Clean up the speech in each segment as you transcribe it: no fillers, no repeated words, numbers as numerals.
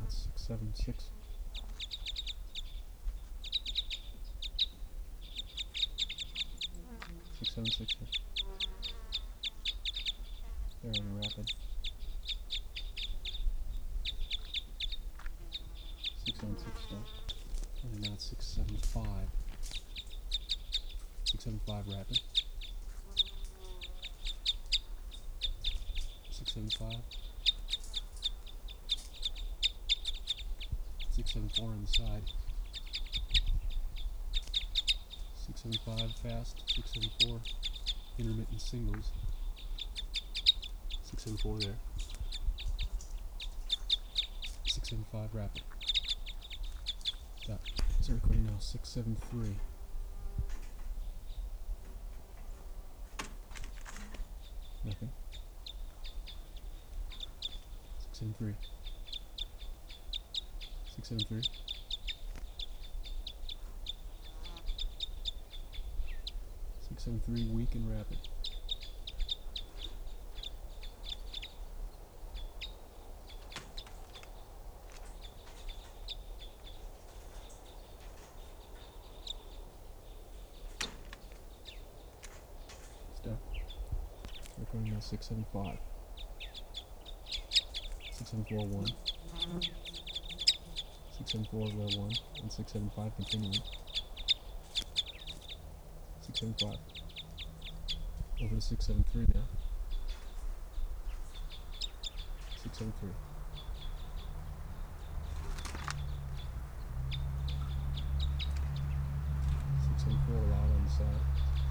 That's 676. 676 here. Fairly rapid. 676 still. And now it's 675. 675 rapid. 675. 674 on the side. 675 fast. 674 intermittent singles. 674 there. 675 rapid. Stop. Start recording now. 673. Nothing. 673. 673. 673, weak and rapid. Stop. Recording now. 675. 674 1. 674 low 1 and 675 continuing. 675. Over to 673 now. 673. 674 loud on the side.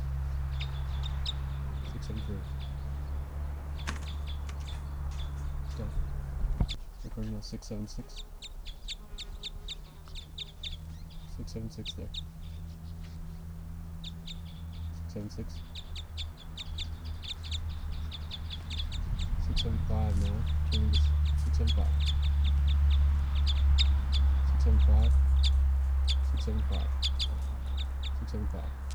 673. Stop. Recording now. 676. 676 there. 676. 675 now. Turning to 675. 675. 675. 675.